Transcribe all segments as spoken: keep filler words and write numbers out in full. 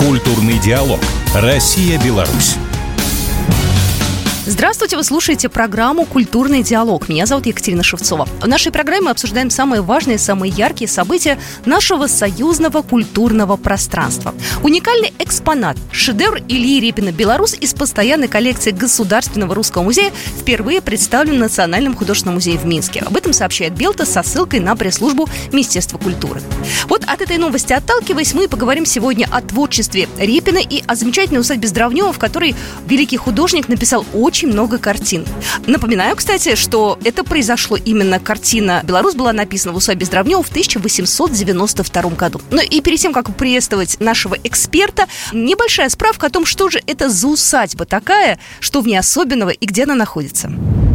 Культурный диалог. Россия-Беларусь. Здравствуйте, вы слушаете программу «Культурный диалог». Меня зовут Екатерина Шевцова. В нашей программе мы обсуждаем самые важные, самые яркие события нашего союзного культурного пространства. Уникальный экспонат, шедевр Ильи Репина «Беларусь» из постоянной коллекции Государственного русского музея впервые представлен в Национальном художественном музее в Минске. Об этом сообщает Белта со ссылкой на пресс-службу Министерства культуры. Вот от этой новости отталкиваясь, мы поговорим сегодня о творчестве Репина и о замечательной усадьбе Здравнева, в которой великий художник написал очень Очень много картин. Напоминаю, кстати, что это произошло именно картина «Беларусь» была написана в усадьбе Здравнева в тысяча восемьсот девяносто втором году. Ну и перед тем, как приветствовать нашего эксперта, небольшая справка о том, что же это за усадьба такая, что в ней особенного и где она находится.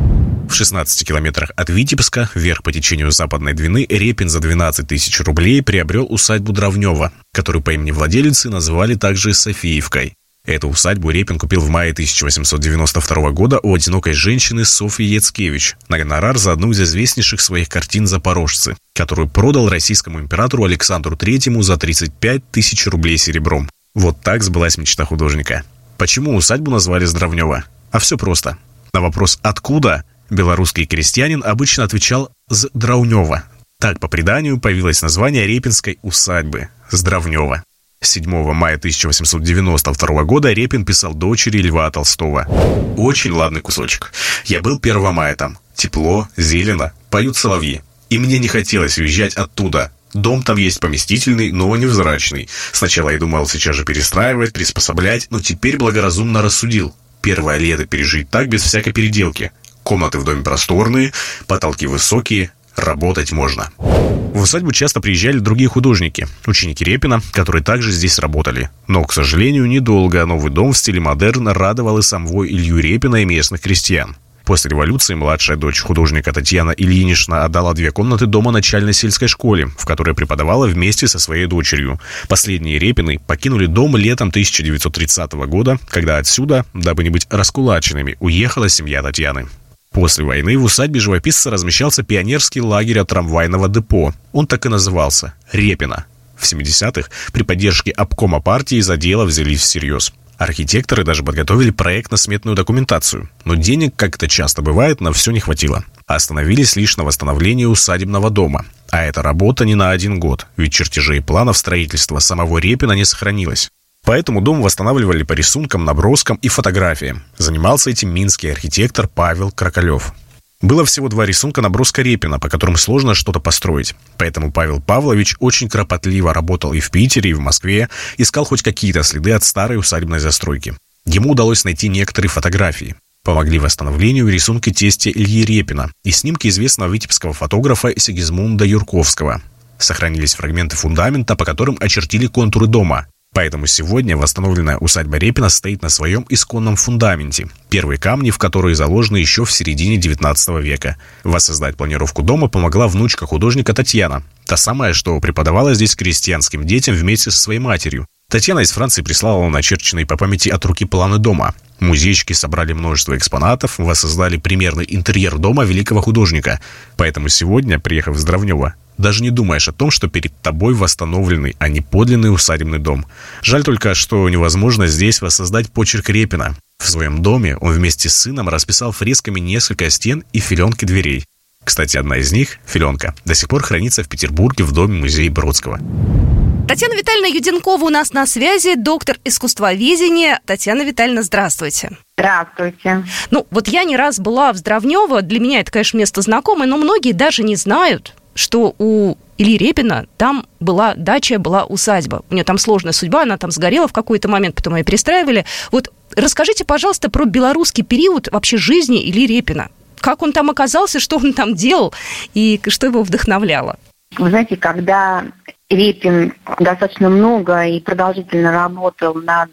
В шестнадцати километрах от Витебска, вверх по течению Западной Двины, Репин за двенадцать тысяч рублей приобрел усадьбу Дравнева, которую по имени владелицы назвали также Софиевкой. Эту усадьбу Репин купил в мае тысяча восемьсот девяносто второго года у одинокой женщины Софьи Яцкевич на гонорар за одну из известнейших своих картин «Запорожцы», которую продал российскому императору Александру Третьему за тридцать пять тысяч рублей серебром. Вот так сбылась мечта художника. Почему усадьбу назвали Здравнева? А все просто. На вопрос «откуда?» белорусский крестьянин обычно отвечал «Здравнева». Так, по преданию, появилось название репинской усадьбы – Здравнева. седьмого мая тысяча восемьсот девяносто второго года Репин писал дочери Льва Толстого: «Очень ладный кусочек. Я был первого мая там. Тепло, зелено, поют соловьи. И мне не хотелось уезжать оттуда. Дом там есть поместительный, но невзрачный. Сначала я думал сейчас же перестраивать, приспособлять, но теперь благоразумно рассудил. Первое лето пережить так без всякой переделки. Комнаты в доме просторные, потолки высокие, работать можно». В усадьбу часто приезжали другие художники, ученики Репина, которые также здесь работали. Но, к сожалению, недолго новый дом в стиле модерн радовал и самого Илью Репина, и местных крестьян. После революции младшая дочь художника Татьяна Ильинична отдала две комнаты дома начальной сельской школе, в которой преподавала вместе со своей дочерью. Последние Репины покинули дом летом тысяча девятьсот тридцатого года, когда отсюда, дабы не быть раскулаченными, уехала семья Татьяны. После войны в усадьбе живописца размещался пионерский лагерь от трамвайного депо. Он так и назывался – Репино. В семидесятых при поддержке обкома партии за дело взялись всерьез. Архитекторы даже подготовили проектно-сметную документацию. Но денег, как это часто бывает, на все не хватило. Остановились лишь на восстановлении усадебного дома. А эта работа не на один год, ведь чертежей и планов строительства самого Репина не сохранилось. Поэтому дом восстанавливали по рисункам, наброскам и фотографиям. Занимался этим минский архитектор Павел Кракалев. Было всего два рисунка наброска Репина, по которым сложно что-то построить. Поэтому Павел Павлович очень кропотливо работал и в Питере, и в Москве, искал хоть какие-то следы от старой усадебной застройки. Ему удалось найти некоторые фотографии. Помогли восстановлению рисунки тестя Ильи Репина и снимки известного витебского фотографа Сигизмунда Юрковского. Сохранились фрагменты фундамента, по которым очертили контуры дома. Поэтому сегодня восстановленная усадьба Репина стоит на своем исконном фундаменте, первые камни в которые заложены еще в середине девятнадцатого века. Воссоздать планировку дома помогла внучка художника Татьяна, та самая, что преподавала здесь крестьянским детям вместе со своей матерью. Татьяна из Франции прислала начерченные по памяти от руки планы дома. Музейщики собрали множество экспонатов, воссоздали примерный интерьер дома великого художника. Поэтому сегодня, приехав в Здравнево, даже не думаешь о том, что перед тобой восстановленный, а не подлинный усадебный дом. Жаль только, что невозможно здесь воссоздать почерк Репина. В своем доме он вместе с сыном расписал фресками несколько стен и филенки дверей. Кстати, одна из них, филенка, до сих пор хранится в Петербурге в доме музея Бродского. Татьяна Витальевна Юденкова у нас на связи, доктор искусствоведения. Татьяна Витальевна, здравствуйте. Здравствуйте. Ну, вот я не раз была в Здравнево, для меня это, конечно, место знакомое, но многие даже не знают, что у Ильи Репина там была дача, была усадьба. У нее там сложная судьба, она там сгорела в какой-то момент, потом ее перестраивали. Вот расскажите, пожалуйста, про белорусский период вообще жизни Ильи Репина. Как он там оказался, что он там делал и что его вдохновляло? Вы знаете, когда Репин достаточно много и продолжительно работал над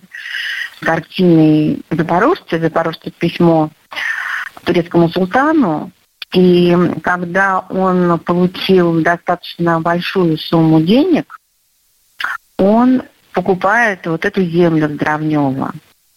картиной «Запорожцы», «Запорожцы. Письмо турецкому султану», и когда он получил достаточно большую сумму денег, он покупает вот эту землю Здравнева.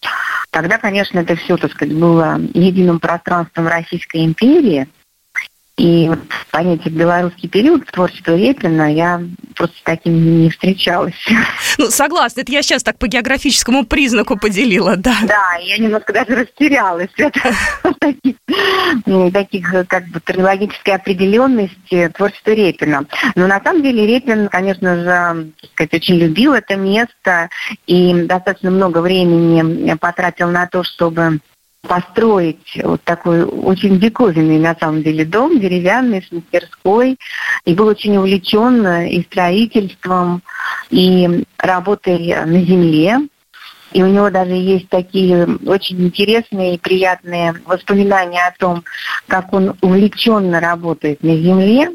Тогда, конечно, это все, так сказать, было единым пространством Российской империи. И вот понятие «белорусский период» в творчестве Репина я просто с таким не встречалась. Ну, согласна, это я сейчас так по географическому признаку поделила, да. Да, я немножко даже растерялась от таких, таких как бы терминологической определенности творчества Репина. Но на самом деле Репин, конечно же, так сказать, очень любил это место и достаточно много времени потратил на то, чтобы построить вот такой очень диковинный, на самом деле, дом, деревянный, с мастерской. И был очень увлечен и строительством, и работой на земле. И у него даже есть такие очень интересные и приятные воспоминания о том, как он увлеченно работает на земле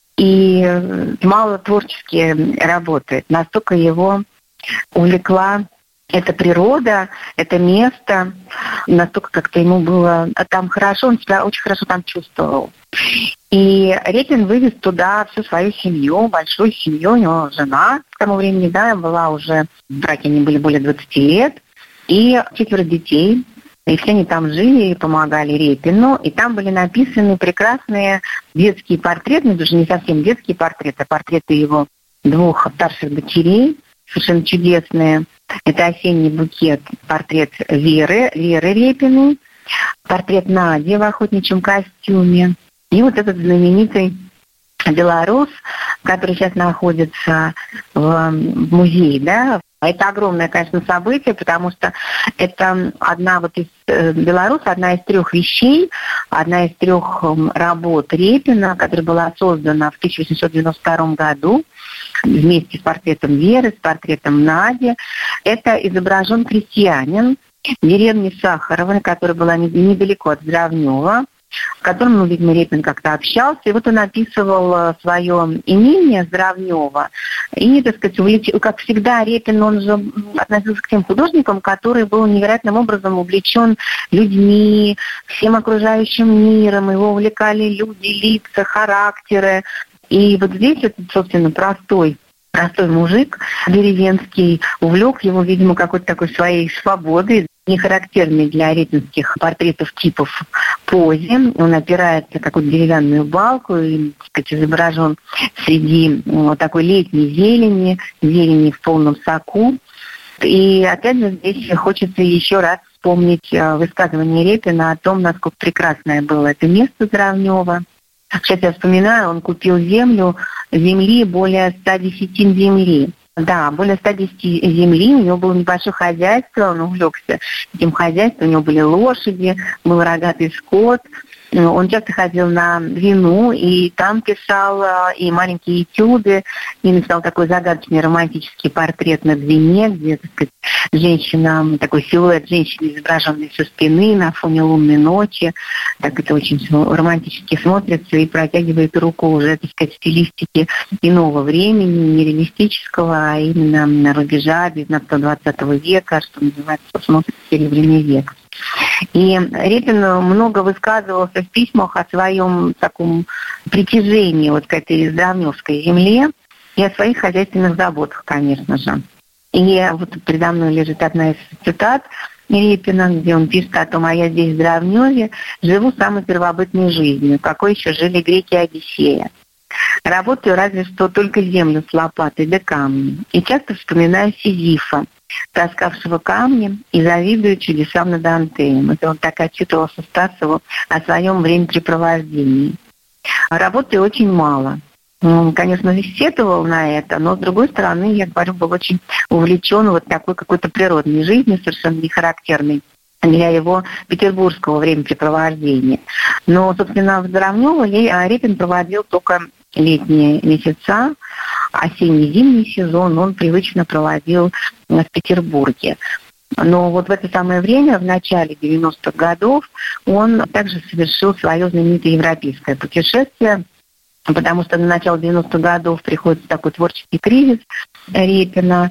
и мало творчески работает. Настолько его увлекла эта природа, это место, настолько как-то ему было там хорошо, он себя очень хорошо там чувствовал. И Репин вывез туда всю свою семью, большую семью, у него жена к тому времени, да, была уже, в браке они были более двадцати лет, и четверо детей. И все они там жили и помогали Репину. И там были написаны прекрасные детские портреты, ну, даже не совсем детские портреты, а портреты его двух старших дочерей, совершенно чудесные. Это «Осенний букет», портрет Веры, Веры Репиной, портрет Нади в охотничьем костюме. И вот этот знаменитый белорус, который сейчас находится в музее, да. Это огромное, конечно, событие, потому что это одна вот из белоруса, одна из трех вещей, одна из трех работ Репина, которая была создана в тысяча восемьсот девяносто втором году вместе с портретом Веры, с портретом Нади. Это изображен крестьянин в деревне Сахарова, которая была недалеко от Здравнева, с которым, ну, видимо, Репин как-то общался. И вот он описывал свое имение Здравнева. И, так сказать, увлеч... как всегда, Репин, он же относился к тем художникам, который был невероятным образом увлечен людьми, всем окружающим миром. Его увлекали люди, лица, характеры. И вот здесь этот, собственно, простой, простой мужик деревенский увлек его, видимо, какой-то такой своей свободой, не характерной для репинских портретов типов позе. Он опирается на какую-то деревянную балку и, так сказать, изображен среди вот такой летней зелени, зелени в полном соку. И опять же здесь хочется еще раз вспомнить высказывание Репина о том, насколько прекрасное было это место Здравнева. Сейчас я вспоминаю, он купил землю, земли более ста десятин земли. Да, более ста десяти земли, у него было небольшое хозяйство, он увлекся этим хозяйством, у него были лошади, был рогатый скот. Он часто ходил на вину, и там писал и маленькие этюды, и написал такой загадочный романтический портрет на двине, где, так сказать, женщина, такой силуэт женщины, изображенный со спины на фоне лунной ночи. Так это очень романтически смотрится и протягивает руку уже, так сказать, стилистики иного времени, не реалистического, а именно на рубежа девятнадцатого-двадцатого века, что называется, смотрится Серебряный век. И Репин много высказывался в письмах о своем таком притяжении вот к этой здравневской земле и о своих хозяйственных заботах, конечно же. И вот передо мной лежит одна из цитат Репина, где он пишет о том: «А я здесь в Здравневе живу самой первобытной жизнью, какой еще жили греки Одиссея. Работаю разве что только землю с лопатой да камни. И часто вспоминаю Сизифа, таскавшего камни, и завидую чудесам над Антеем». Это он так отчитывался Стасову о своем времяпрепровождении. Работы очень мало. Он, конечно, сетовал на это, но, с другой стороны, я говорю, был очень увлечен вот такой какой-то природной жизнью, совершенно не характерной для его петербургского времяпрепровождения. Но, собственно, в Здравнево Репин проводил только летние месяца, осенне-зимний сезон он привычно проводил в Петербурге. Но вот в это самое время, в начале девяностых годов, он также совершил свое знаменитое европейское путешествие, потому что на начало девяностых годов приходится такой творческий кризис Репина,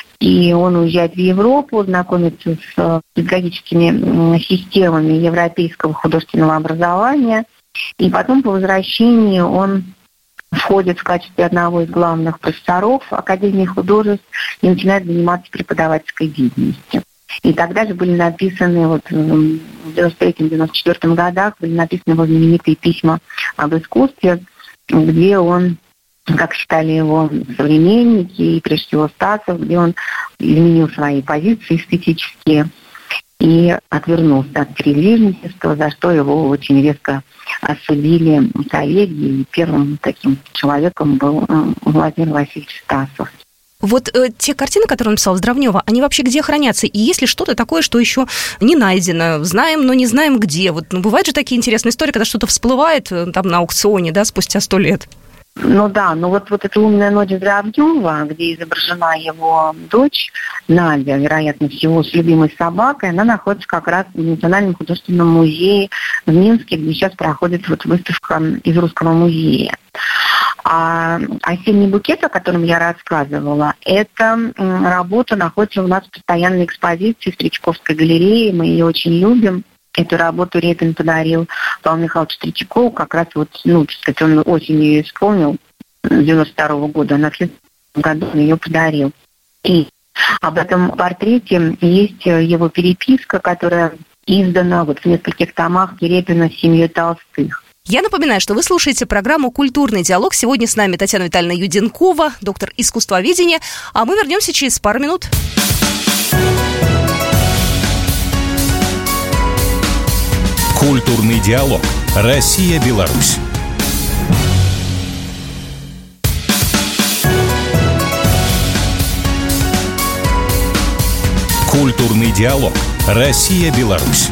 и он уезжает в Европу, знакомится с педагогическими системами европейского художественного образования, и потом по возвращении он входит в качестве одного из главных профессоров Академии художеств и начинает заниматься преподавательской деятельностью. И тогда же были написаны, вот в девяносто третьем — девяносто четвёртом годах были написаны его знаменитые письма об искусстве, где он, как считали его современники, и прежде всего Стасов, где он изменил свои позиции эстетические и отвернулся от передвижничества, за что его очень резко осудили коллеги. И первым таким человеком был Владимир Васильевич Стасов. Вот э, те картины, которые он писал, Здравнёва, они вообще где хранятся? И есть ли что-то такое, что еще не найдено? Знаем, но не знаем где. Вот, ну, бывают же такие интересные истории, когда что-то всплывает там на аукционе, да, спустя сто лет. Ну да, ну вот, вот эта «Лунная ночь» Здравнёва, где изображена его дочь Надя, вероятно всего, с любимой собакой, она находится как раз в Национальном художественном музее в Минске, где сейчас проходит вот выставка из Русского музея. А «Осенний букет», о котором я рассказывала, эта работа находится у нас в постоянной экспозиции в Третьяковской галерее, мы ее очень любим. Эту работу Репин подарил Павлу Михайловичу Третьякову, как раз вот, ну, так сказать, он осенью ее исполнил, девяносто второго года, а на следующем году он ее подарил. И об этом портрете есть его переписка, которая издана вот в нескольких томах Репина с семьей Толстых. Я напоминаю, что вы слушаете программу «Культурный диалог». Сегодня с нами Татьяна Витальевна Юденкова, доктор искусствоведения, а мы вернемся через пару минут. Культурный диалог. Россия-Беларусь. Культурный диалог. Россия-Беларусь.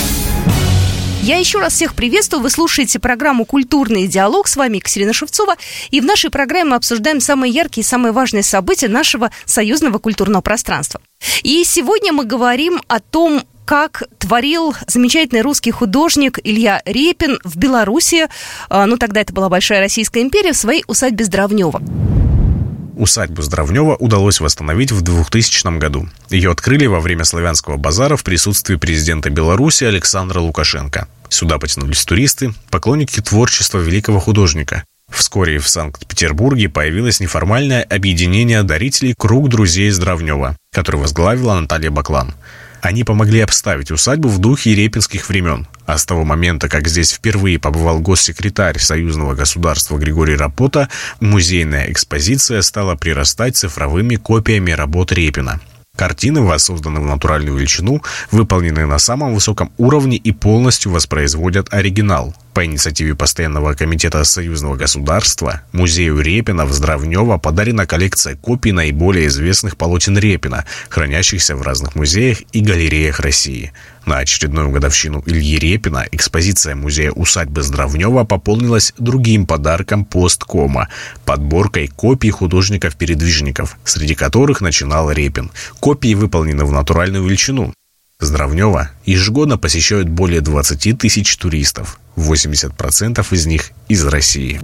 Я еще раз всех приветствую. Вы слушаете программу «Культурный диалог». С вами Екатерина Шевцова. И в нашей программе мы обсуждаем самые яркие и самые важные события нашего союзного культурного пространства. И сегодня мы говорим о том, как творил замечательный русский художник Илья Репин в Беларуси, ну тогда это была Большая Российская империя, в своей усадьбе Здравнёва. Усадьбу Здравнёва удалось восстановить в двухтысячном году. Ее открыли во время славянского базара в присутствии президента Беларуси Александра Лукашенко. Сюда потянулись туристы, поклонники творчества великого художника. Вскоре в Санкт-Петербурге появилось неформальное объединение дарителей «Круг друзей Здравнёва», которое возглавила Наталья Баклан. Они помогли обставить усадьбу в духе репинских времен. А с того момента, как здесь впервые побывал госсекретарь союзного государства Григорий Рапота, музейная экспозиция стала прирастать цифровыми копиями работ Репина. Картины, воссозданы в натуральную величину, выполнены на самом высоком уровне и полностью воспроизводят оригинал. По инициативе Постоянного комитета союзного государства музею Репина в Здравнёво подарена коллекция копий наиболее известных полотен Репина, хранящихся в разных музеях и галереях России. На очередную годовщину Ильи Репина экспозиция музея усадьбы Здравнёва пополнилась другим подарком посткома – подборкой копий художников-передвижников, среди которых начинал Репин. Копии выполнены в натуральную величину. Здравнёва ежегодно посещают более двадцать тысяч туристов, восемьдесят процентов из них из России.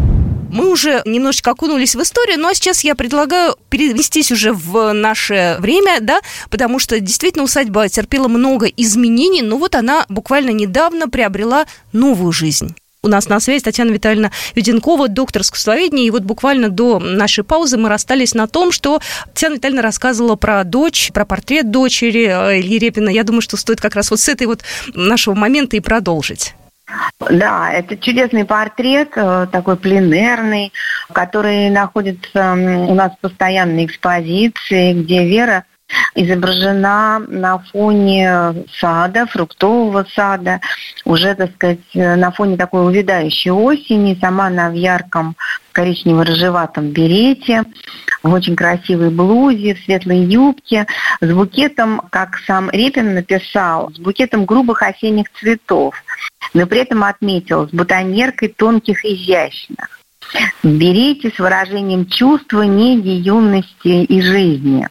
Мы уже немножечко окунулись в историю, ну а сейчас я предлагаю перенестись уже в наше время, да, потому что действительно усадьба терпела много изменений, но вот она буквально недавно приобрела новую жизнь. У нас на связи Татьяна Витальевна Юденкова, доктор искусствоведения, и вот буквально до нашей паузы мы расстались на том, что Татьяна Витальевна рассказывала про дочь, про портрет дочери Ильи Репина. Я думаю, что стоит как раз вот с этой вот нашего момента и продолжить. Да, это чудесный портрет, такой пленерный, который находится у нас в постоянной экспозиции, где Вера изображена на фоне сада, фруктового сада, уже, так сказать, на фоне такой увядающей осени. Сама она в ярком коричнево-рыжеватом берете, в очень красивой блузе, в светлой юбке, с букетом, как сам Репин написал, с букетом грубых осенних цветов, но при этом отметил, с бутоньеркой тонких изящных. В берете с выражением чувства, неги, юности и жизни.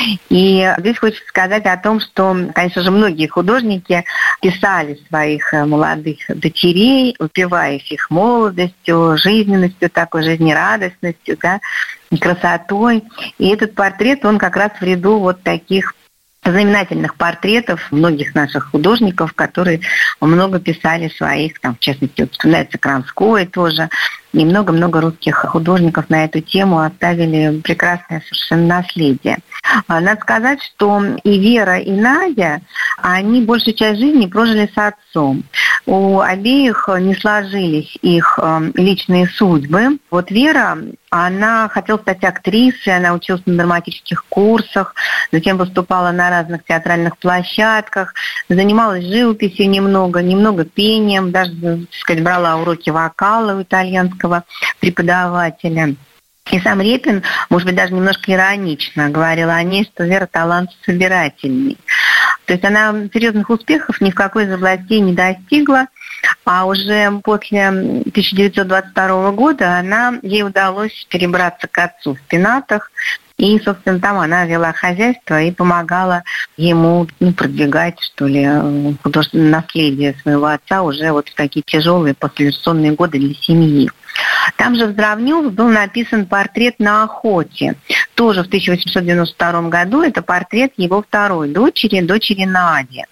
И здесь хочется сказать о том, что, конечно же, многие художники писали своих молодых дочерей, упиваясь их молодостью, жизненностью, такой жизнерадостностью, да, красотой. И этот портрет, он как раз в ряду вот таких знаменательных портретов многих наших художников, которые много писали своих, там, в частности, вот, вспоминается Крамской тоже, И много-много русских художников на эту тему оставили прекрасное совершенно наследие. Надо сказать, что и Вера, и Надя, они большую часть жизни прожили с отцом. У обеих не сложились их личные судьбы. Вот Вера, она хотела стать актрисой, она училась на драматических курсах, затем выступала на разных театральных площадках, занималась живописью немного, немного пением, даже, так сказать, брала уроки вокала у итальянского преподавателя. И сам Репин, может быть, даже немножко иронично говорил о ней, что Вера талант собирательный. То есть она серьезных успехов ни в какой из областей не достигла, а уже после тысяча девятьсот двадцать второго года она, ей удалось перебраться к отцу в Пенатах, и, собственно, там она вела хозяйство и помогала ему, ну, продвигать, что ли, художественное наследие своего отца уже вот в такие тяжелые послереволюционные годы для семьи. Там же в Здравнёв был написан портрет на охоте. Тоже в тысяча восемьсот девяносто втором году это портрет его второй дочери, дочери Нади.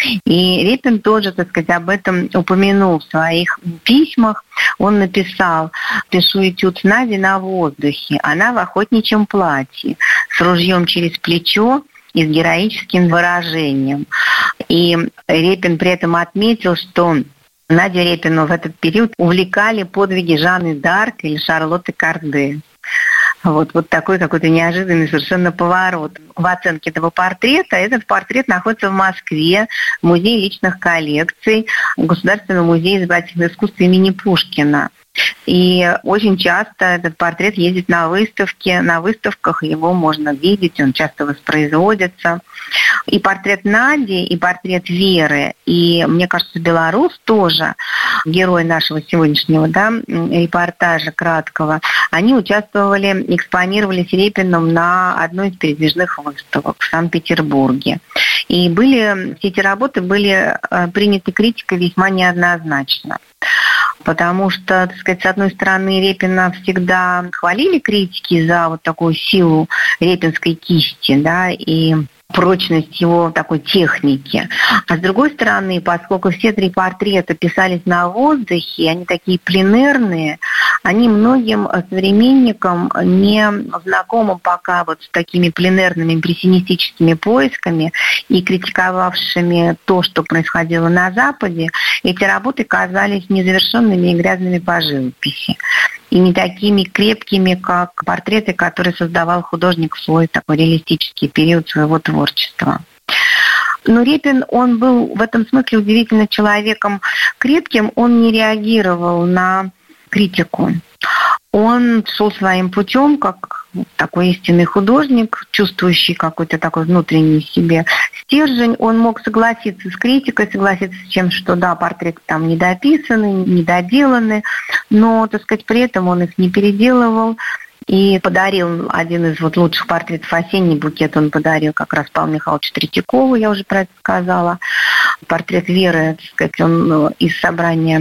И Репин тоже, так сказать, об этом упомянул в своих письмах. Он написал: «Пишу этюд Нади на воздухе. Она в охотничьем платье, с ружьем через плечо и с героическим выражением». И Репин при этом отметил, что Надю Репину в этот период увлекали подвиги Жанны д'Арк или Шарлотты Корде. Вот, вот такой какой-то неожиданный совершенно поворот в оценке этого портрета. Этот портрет находится в Москве, в Музее личных коллекций, в Государственном музее изобразительного искусства имени Пушкина. И очень часто этот портрет ездит на выставки. На выставках его можно видеть, он часто воспроизводится. И портрет Нади, и портрет Веры, и, мне кажется, белорус тоже, герой нашего сегодняшнего, да, репортажа краткого, они участвовали, экспонировались Репиным на одной из передвижных выставок в Санкт-Петербурге. И были, все эти работы были приняты критикой весьма неоднозначно. Потому что, так сказать, с одной стороны, Репина всегда хвалили критики за вот такую силу репинской кисти, да, и прочность его такой техники. А с другой стороны, поскольку все три портрета писались на воздухе, они такие пленерные, они многим современникам, не знакомым пока вот с такими пленерными импрессионистическими поисками и критиковавшими то, что происходило на Западе, эти работы казались незавершенными и грязными по живописи. И не такими крепкими, как портреты, которые создавал художник в свой такой реалистический период своего творчества. Но Репин, он был в этом смысле удивительно человеком крепким, он не реагировал на критику. Он шел своим путем, как такой истинный художник, чувствующий какой-то такой внутренний себе стержень. Он мог согласиться с критикой, согласиться с тем, что да, портреты там недописаны, недоделаны, но, так сказать, при этом он их не переделывал. И подарил один из вот лучших портретов, «Осенний букет», он подарил как раз Павлу Михайловичу Третьякову, я уже про это сказала. Портрет Веры, так сказать, он из собрания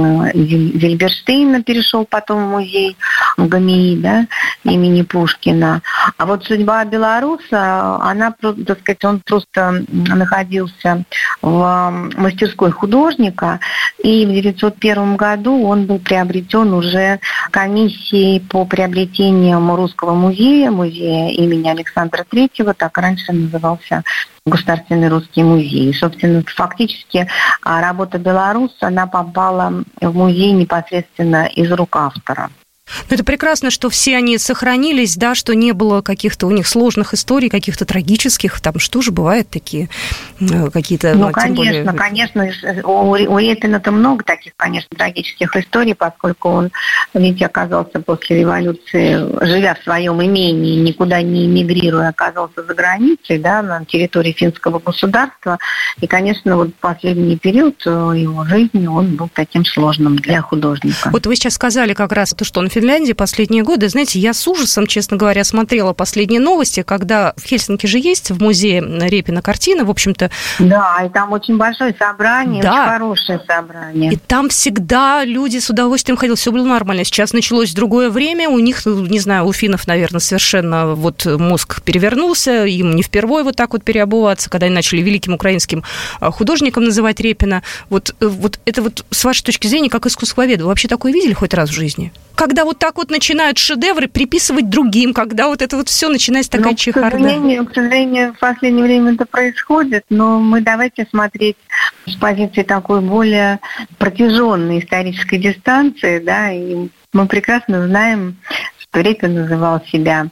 Зильберштейна перешел потом в музей ГАМИИ, да, имени Пушкина. А вот судьба белоруса, она, так сказать, он просто находился в мастерской художника, и в тысяча девятьсот первом году он был приобретен уже комиссией по приобретению Русского музея, музея имени Александра Третьего, так раньше назывался Государственный русский музей. И, собственно, фактически работа белоруса, она попала в музей непосредственно из рук автора. Ну, это прекрасно, что все они сохранились, да, что не было каких-то у них сложных историй, каких-то трагических, там что же бывает такие какие-то... Ну, конечно, более... конечно, у, у Репина-то много таких, конечно, трагических историй, поскольку он, видите, оказался после революции, живя в своем имении, никуда не эмигрируя, оказался за границей, да, на территории финского государства, и, конечно, вот последний период его жизни, он был таким сложным для художника. Вот вы сейчас сказали как раз то, что он в Финляндии последние годы. Знаете, я с ужасом, честно говоря, смотрела последние новости, когда в Хельсинки же есть в музее Репина картина, в общем-то... Да, и там очень большое собрание, да. Очень хорошее собрание. И там всегда люди с удовольствием ходили, все было нормально. Сейчас началось другое время, у них, не знаю, у финнов, наверное, совершенно вот мозг перевернулся, им не впервые вот так вот переобуваться, когда они начали великим украинским художником называть Репина. Вот, вот это вот с вашей точки зрения, как искусствоведа, вы вообще такое видели хоть раз в жизни? когда вот так вот начинают шедевры приписывать другим, когда вот это вот все начинается такая но, чехарда. К сожалению, к сожалению, в последнее время это происходит, но мы давайте смотреть с позиции такой более протяженной исторической дистанции, да, и мы прекрасно знаем, что Репин называл себя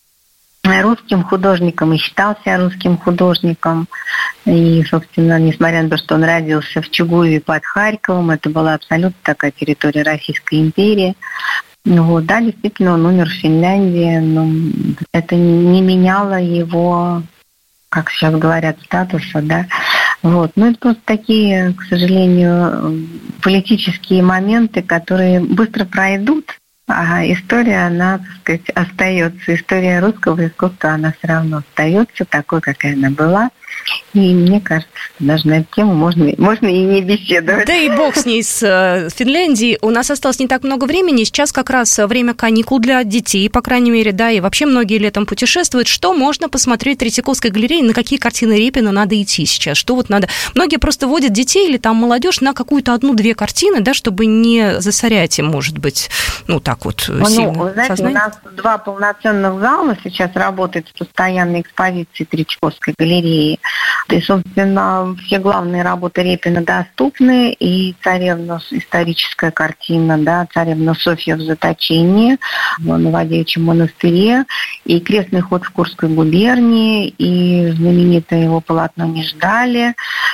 русским художником и считался русским художником. И, собственно, несмотря на то, что он родился в Чугуеве под Харьковом, это была абсолютно такая территория Российской империи. Вот, да, действительно, он умер в Финляндии, но это не меняло его, как сейчас говорят, статуса, да. Вот. Ну, это просто такие, к сожалению, политические моменты, которые быстро пройдут, а история, она, так сказать, остается. История русского искусства, она все равно остается такой, какая она была. И мне кажется, что даже на эту тему можно, можно и не беседовать. Да и бог с ней, с Финляндией. У нас осталось не так много времени. Сейчас как раз время каникул для детей, по крайней мере, да, и вообще многие летом путешествуют. Что можно посмотреть в Третьяковской галерее, на какие картины Репина надо идти сейчас? Что вот надо? Многие просто водят детей или там молодежь на какую-то одну-две картины, да, чтобы не засорять им, может быть, ну так вот сильно. Ну, вы знаете, сознание. У нас два полноценных зала сейчас работают в постоянной экспозиции Третьяковской галереи. И, собственно, все главные работы Репина доступны, и «Царевна» историческая картина, да, «Царевна Софья в заточении» в Новодевичьем монастыре, и «Крестный ход в Курской губернии», и знаменитое его полотно «Не ждали»,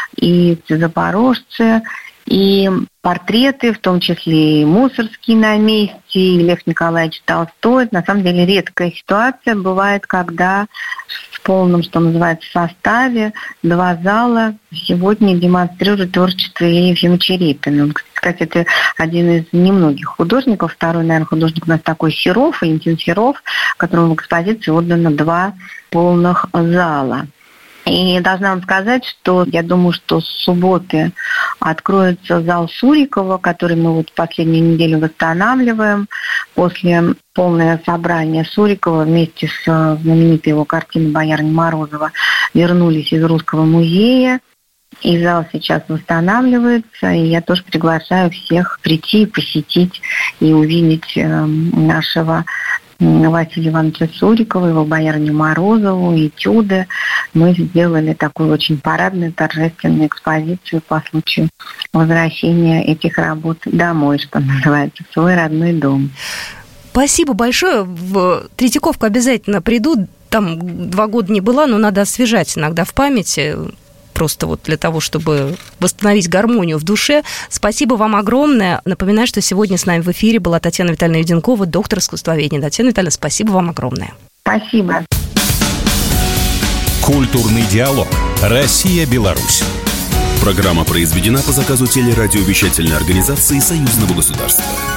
и «Запорожцы», и портреты, в том числе и Мусоргский на месте, и Лев Николаевич Толстой. На самом деле редкая ситуация бывает, когда в полном, что называется, составе два зала сегодня демонстрируют творчество Ильи Ефимовича Репина. Кстати, это один из немногих художников. Второй, наверное, художник у нас такой Серов, Валентин Серов, которому в экспозиции отдано два полных зала. И должна вам сказать, что я думаю, что с субботы откроется зал Сурикова, который мы вот последнюю неделю восстанавливаем. После полного собрания Сурикова вместе с знаменитой его картиной «Боярыня Морозова» вернулись из Русского музея. И зал сейчас восстанавливается, и я тоже приглашаю всех прийти, посетить и увидеть нашего Василия Ивановича Сурикова, его «Боярыню Морозову», этюды. Мы сделали такую очень парадную, торжественную экспозицию по случаю возвращения этих работ домой, что называется, в свой родной дом. Спасибо большое. В Третьяковку обязательно приду. Там два года не была, но надо освежать иногда в памяти. Просто вот для того, чтобы восстановить гармонию в душе. Спасибо вам огромное. Напоминаю, что сегодня с нами в эфире была Татьяна Витальевна Юденкова, доктор искусствоведения. Татьяна Витальевна, спасибо вам огромное. Спасибо. Культурный диалог. Россия-Беларусь. Программа произведена по заказу телерадиовещательной организации Союзного государства.